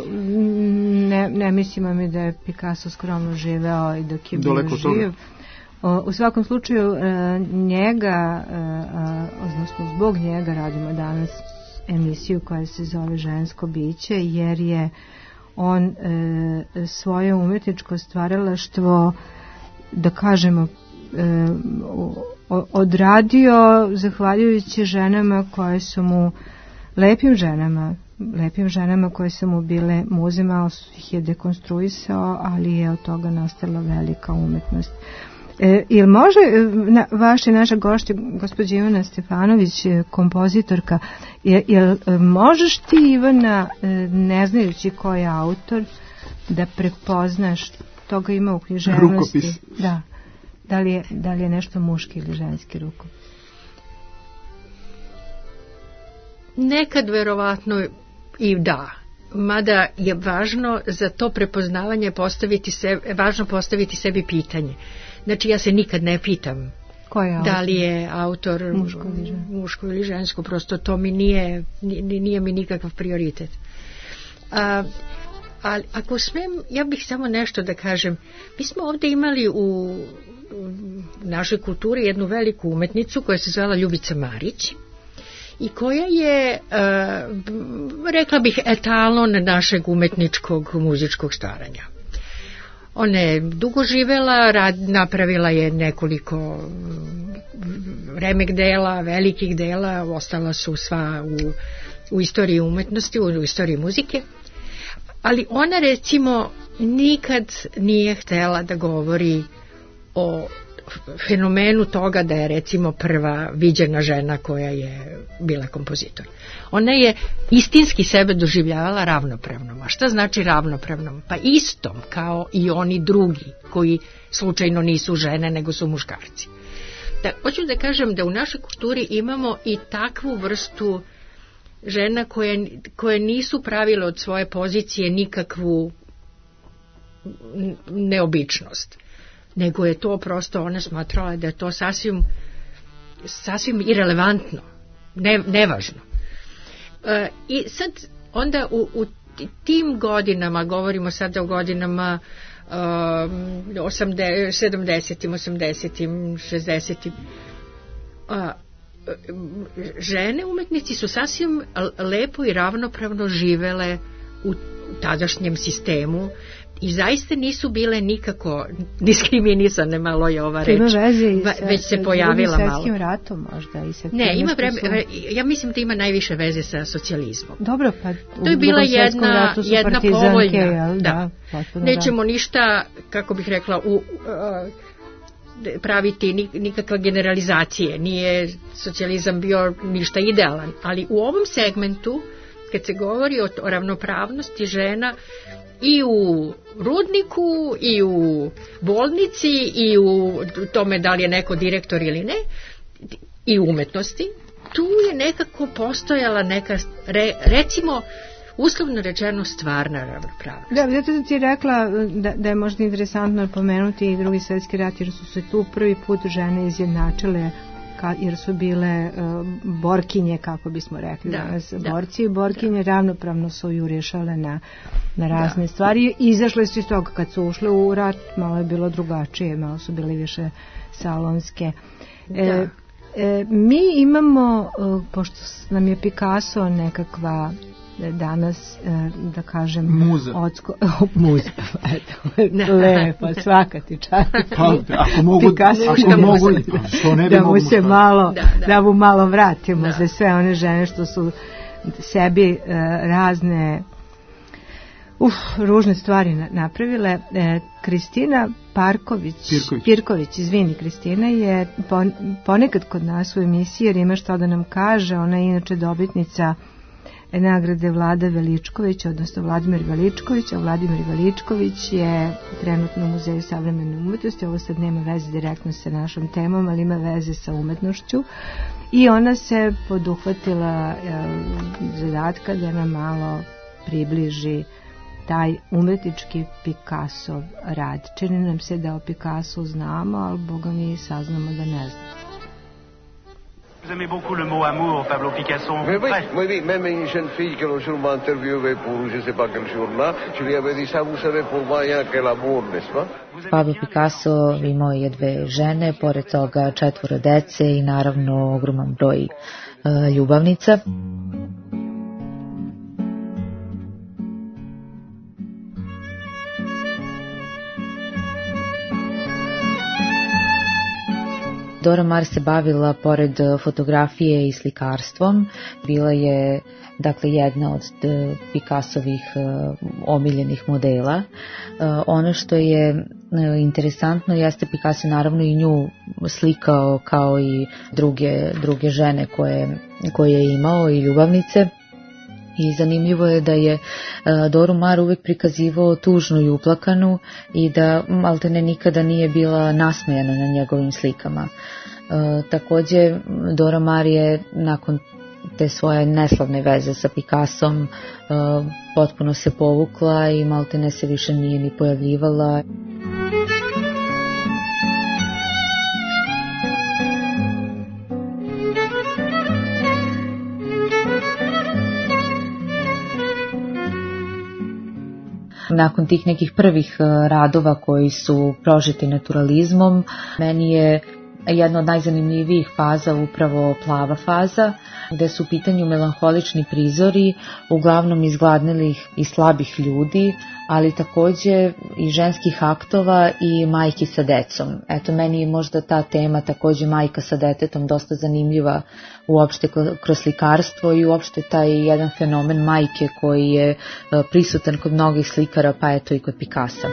ne, ne mislimo mi da je Picasso skromno živeo i dok je bio živ. U svakom slučaju njega, odnosno zbog njega radimo danas emisiju koja se zove Žensko biće, jer je on svoje umjetničko stvaralaštvo, da kažemo, odradio zahvaljujući ženama koje su mu lepim ženama, lepim ženama koje su mu bile muze, malo ih je dekonstruisao, ali je od toga nastala velika umetnost. E, ili može, na, vaša naša gošća, gospođa Ivana Stefanović, kompozitorka, je, je, možeš ti, Ivana, ne znajući ko je autor, da prepoznaš, toga ima u književnosti? Rukopis. Da. Da li je, da li je nešto muški ili ženski rukopis? Nekad verovatno i da. Mada je važno za to prepoznavanje postaviti se, važno postaviti sebi pitanje. Znači ja se nikad ne pitam da li je autor muško ili, muško ili žensko, prosto to mi nije, nije mi nikakav prioritet. A, ali ako smem, ja bih samo nešto da kažem. Mi smo ovdje imali u, u našoj kulturi jednu veliku umetnicu koja se zvala Ljubica Marić i koja je, uh, rekla bih, etalon našeg umetničkog muzičkog staranja. Ona je dugo živela, rad, napravila je nekoliko remek dela, velikih dela, ostala su sva u, u istoriji umetnosti, u, u istoriji muzike, ali ona recimo nikad nije htjela da govori o fenomenu toga da je recimo prva viđena žena koja je bila kompozitor. Ona je istinski sebe doživljavala ravnopravnom. A šta znači ravnopravnom? Pa istom kao i oni drugi koji slučajno nisu žene nego su muškarci. Da, hoću da kažem da u našoj kulturi imamo i takvu vrstu žena koje, koje nisu pravile od svoje pozicije nikakvu neobičnost, nego je to prosto, ona smatrala da je to sasvim sasvim irelevantno, ne, nevažno. E, i sad onda u, u tim godinama, govorimo sada o godinama um, sedamdesetim, osamdesetim, šezdesetim, a, žene umetnici su sasvim lepo i ravnopravno živele u tadašnjem sistemu i zaista nisu bile nikako diskriminisane, malo je ova reč, sa, već se pojavila malo. Svetskim ratom možda i sa ne, ima vreme, ja mislim da ima najviše veze sa socijalizmom. Dobro, pa to je bila jedna, jedna povoljna. Jel, da. Da, nećemo da. ništa, kako bih rekla, u, uh, praviti nikakva generalizacije. Nije socijalizam bio ništa idealan, ali u ovom segmentu, kad se govori o, o ravnopravnosti žena, i u rudniku, i u bolnici, i u tome da li je neko direktor ili ne, i u umetnosti, tu je nekako postojala neka, re, recimo, uslovno rečeno, stvarna ravnopravnost. Da, zato sam ti rekla da, da je možda interesantno pomenuti i Drugi svjetski rat, jer su se tu prvi put žene izjednačile, ka, jer su bile uh, borkinje, kako bismo rekli, da, danas, da, borci i borkinje da. ravnopravno su ju rješale na, na razne da. stvari. Izašle su iz toga, kad su ušle u rat, malo je bilo drugačije, malo su bile više salonske. Da. E, e, mi imamo, uh, pošto nam je Picasso nekakva danas, da kažem, muza. Odsko, muza, eto, lepo, svaka ti čast. Pa, ako mogu, ako mogu, što ne bi da mu se mogu malo, da, da. da mu malo vratimo da. za sve one žene što su sebi uh, razne uf, ružne stvari napravile. E, Kristina Parković, Pirković. Pirković, izvini, Kristina je pon, ponekad kod nas u emisiji, jer ima što da nam kaže. Ona je inače dobitnica nagrade Vlada Veličković, odnosno Vladimir Veličković, a Vladimir Veličković je trenutno u Muzeju savremene umetnosti. Ovo sad nema veze direktno sa našom temom, ali ima veze sa umetnošću i ona se poduhvatila e, zadatka da nam malo približi taj umetnički Picassov rad. Čini nam se da o Picassu znamo, ali boga mi saznamo da ne znamo. Vous aimez beaucoup le mot amour, Pablo Picasso. Oui, oui, oui, oui, même une jeune fille que l'autre jour m'a interviewé pour je sais pas quel journal, je lui avais dit ça, vous savez, pour moi, il y a que l'amour, n'est-ce pas? Pablo Picasso imao je dve žene, pored toga četvoro dece i naravno ogroman broj uh, ljubavnica. Dora Maar se bavila pored fotografije i slikarstvom, bila je dakle jedna od Picassovih omiljenih modela. Ono što je interesantno jeste Picasso naravno i nju slikao kao i druge, druge žene koje, koje je imao i ljubavnice. I zanimljivo je da je Doru Maar uvek prikazivao tužnu i uplakanu i da maltene nikada nije bila nasmejana na njegovim slikama. Takođe, Dora Maar je nakon te svoje neslavne veze sa Picassom potpuno se povukla i maltene se više nije ni pojavljivala. Nakon tih nekih prvih radova koji su prožeti naturalizmom, meni je jedna od najzanimljivijih faza upravo plava faza, gde su u pitanju melanholični prizori, uglavnom izgladnelih i slabih ljudi, ali takođe i ženskih aktova i majki sa decom. Eto, meni je možda ta tema, takođe majka sa detetom, dosta zanimljiva uopšte kroz slikarstvo i uopšte taj jedan fenomen majke koji je prisutan kod mnogih slikara, pa eto i kod Picassa.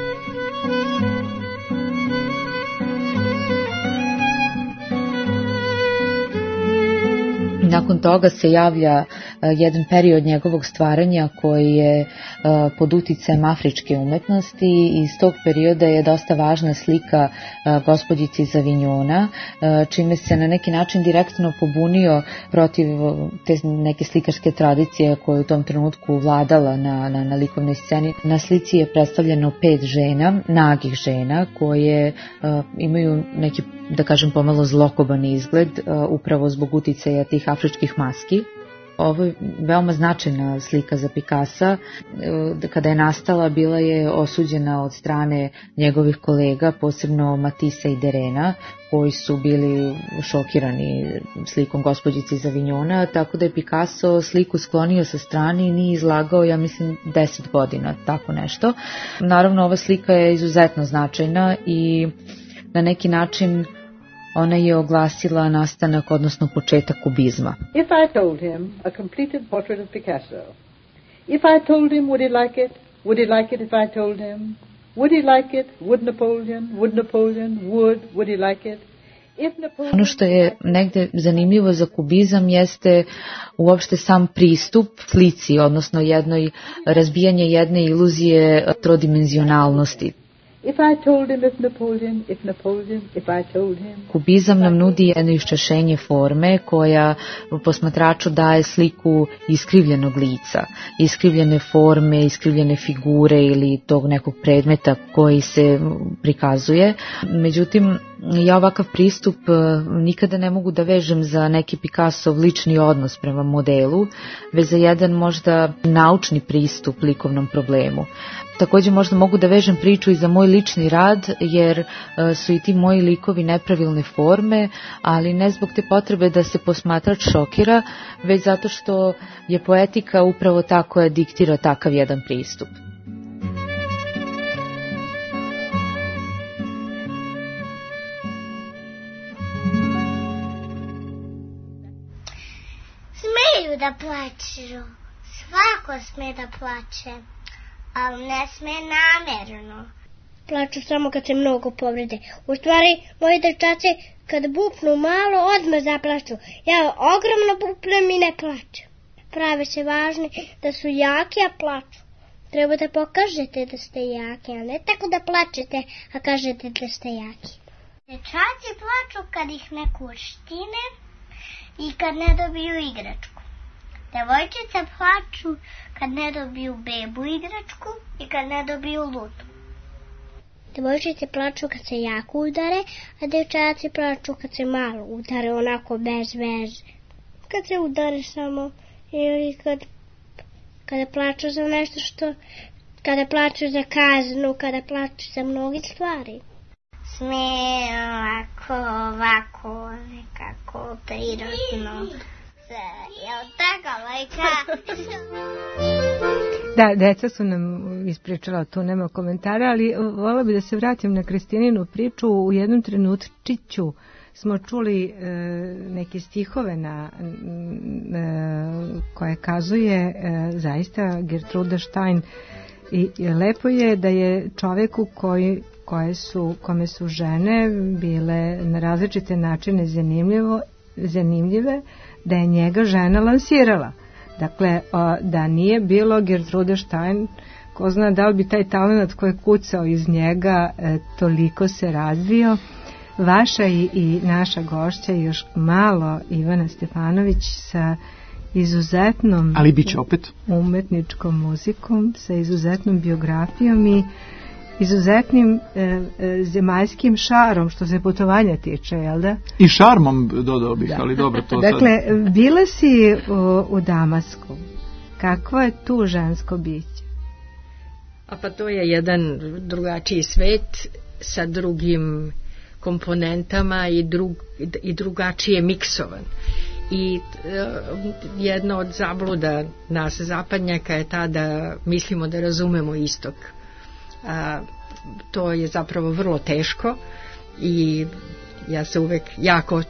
Nakon toga se javlja jedan period njegovog stvaranja koji je pod uticajem afričke umetnosti i iz tog perioda je dosta važna slika gospođice iz Avignona, čime se na neki način direktno pobunio protiv te neke slikarske tradicije koja je u tom trenutku vladala na, na, na likovnoj sceni. Na slici je predstavljeno pet žena, nagih žena, koje imaju neki, da kažem, pomalo zlokoban izgled, upravo zbog uticaja tih afričkih maski. Ovo je veoma značajna slika za Picassa. Kada je nastala, bila je osuđena od strane njegovih kolega, posebno Matissa i Derena, koji su bili šokirani slikom gospođice iz Avignona, tako da je Picasso sliku sklonio sa strane i nije izlagao, ja mislim, deset godina, tako nešto. Naravno, ova slika je izuzetno značajna i na neki način ona je oglasila nastanak, odnosno početak kubizma. If I told him a completed portrait of Picasso, if I told him, would he like it? Would he like it if I told him? Would he like it? Would Napoleon? Would Napoleon? Would? Would he like it? Ono što je negde zanimljivo za kubizam jeste uopšte sam pristup slici, odnosno jednoj razbijanje jedne iluzije trodimenzionalnosti. If I told him if Napoleon, if Napoleon, if I told him. Kubizam nam nudi jedno iščašenje forme koja posmatraču daje sliku iskrivljenog lica, iskrivljene forme, iskrivljene figure ili tog nekog predmeta koji se prikazuje. Međutim, ja ovakav pristup nikada ne mogu da vežem za neki Picassov lični odnos prema modelu, već za jedan možda naučni pristup likovnom problemu. Takođe možda mogu da vežem priču i za moj lični rad, jer su i ti moji likovi nepravilne forme, ali ne zbog te potrebe da se posmatrač šokira, već zato što je poetika upravo ta koja diktira takav jedan pristup. Smeju da plaču, svako sme da plače, ali ne sme namerno. Plaču samo kad se mnogo povrede. U stvari, moji dečaci kad bupnu malo, odmah zaplaču. Ja ogromno bupnem i ne plačem. Prave se važni da su jaki, a plaču. Treba da pokažete da ste jaki, a ne tako da plačete, a kažete da ste jaki. Dečaci plaču kad ih neko štine i kad ne dobiju igračku. Devojčice plaču kad ne dobiju bebu igračku i kad ne dobiju lutu. Devojčice plaču kad se jako udare, a dečaci plaču kad se malo udare, onako bez veze. Kad se udare samo, ili kad, kada plaču za nešto što, kada plaču za kaznu, kada plaču za mnogi stvari. Sme ovako, ovako, nekako prirodno. Jel tako, majka? Da, deca su nam ispričala, tu nema komentara, ali vola bi da se vratim na Kristininu priču. U jednom trenutčiću smo čuli e, neke stihove na, e, koje kazuje e, zaista Gertruda Stein i, i lepo je da je čoveku koji, koje su, kome su žene bile na različite načine zanimljivo, zanimljive, da je njega žena lansirala. Dakle, o, da nije bilo Gertrude Stein, ko zna da li bi taj talent koji je kucao iz njega e, toliko se razvio. Vaša i, i naša gošća još malo, Ivana Stefanović, sa izuzetnom ali biće opet umetničkom muzikom, sa izuzetnom biografijom i izuzetnim e, e, zemaljskim šarom što se putovanja tiče, jel da? I šarmom dodao bih, da. Ali dobro to dakle, sad. bila si u, u Damasku. Kakvo je tu žensko biće? A pa to je jedan drugačiji svet sa drugim komponentama i, drug, i drugačije miksovan. I uh, jedna od zabluda nas zapadnjaka je ta da mislimo da razumemo istok. A, to je zapravo vrlo teško i ja se uvek jako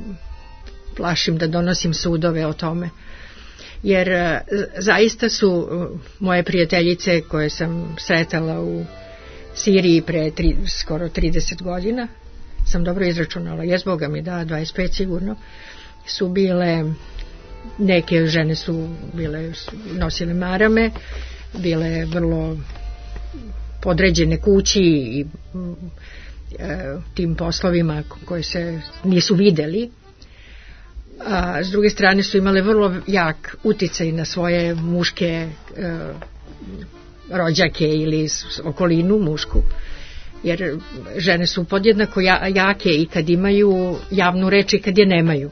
plašim da donosim sudove o tome. Jer a, zaista su moje prijateljice koje sam sretala u Siriji pre tri, skoro trideset godina, sam dobro izračunala, jes Boga mi da, dvadeset pet sigurno, su bile, neke žene su bile, nosile marame, bile vrlo podređene kući i e, tim poslovima koji se nisu videli. A s druge strane su imale vrlo jak uticaj na svoje muške e, rođake ili okolinu mušku, jer žene su podjednako jake i kad imaju javnu reč i kad je nemaju.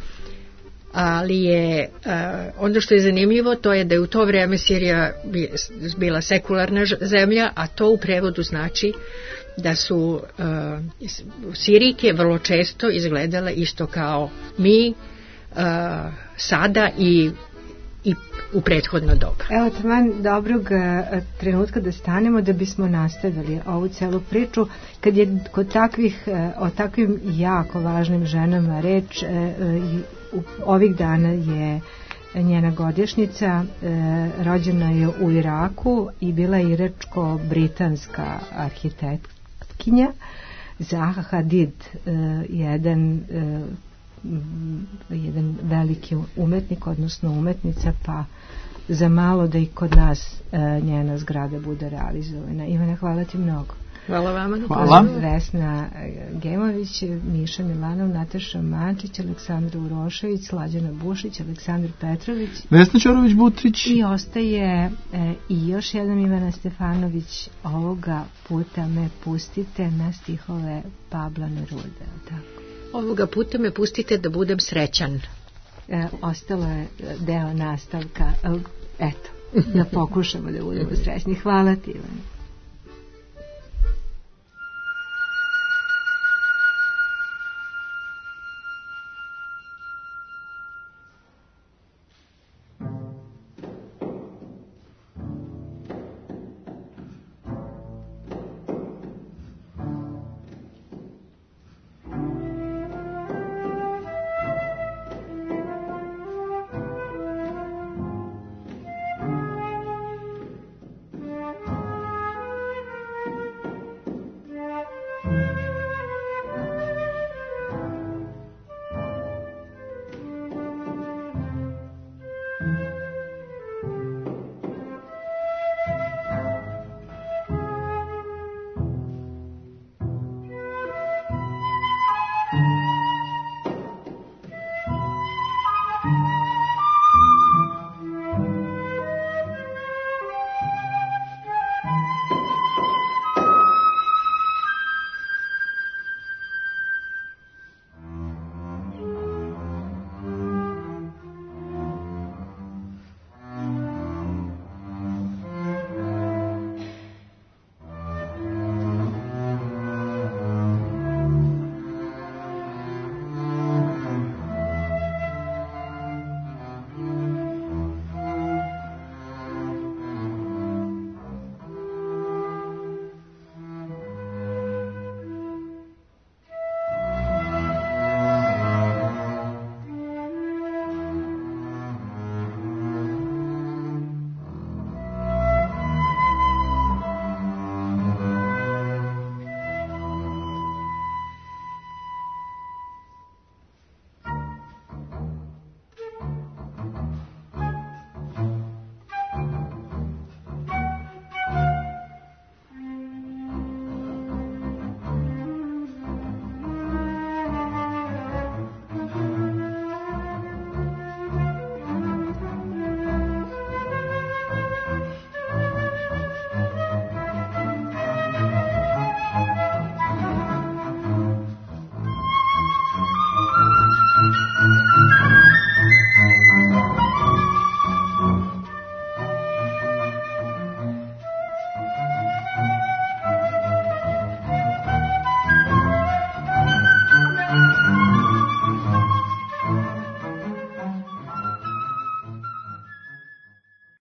Ali je uh, ono što je zanimljivo to je da je u to vreme Sirija bila sekularna zemlja, a to u prevodu znači da su uh, Sirijke vrlo često izgledale isto kao mi uh, sada i i u prethodno doba. Evo taman dobrog trenutka da stanemo da bismo nastavili ovu celu priču. Kad je kod takvih, o takvim jako važnim ženama reč, ovih dana je njena godišnjica, rođena je u Iraku i bila je iračko-britanska arhitektkinja. Zaha Hadid, jedan jedan veliki umetnik, odnosno umetnica, pa za malo da i kod nas e, njena zgrada bude realizovana. Ivana, hvala ti mnogo. Hvala vama. Hvala. Vesna Gemović, Miša Milanov, Nataša Mančić, Aleksandra Urošević, Slađana Bušić, Aleksandar Petrović, Vesna Ćorović-Butrić i ostaje e, i još jedan Ivana Stefanović. Ovoga puta me pustite na stihove Pabla Nerude, tako? Ovoga puta me pustite da budem srećan. E, ostalo je deo nastavka. Eto, da pokušamo da budemo srećni. Hvala ti, Ivana.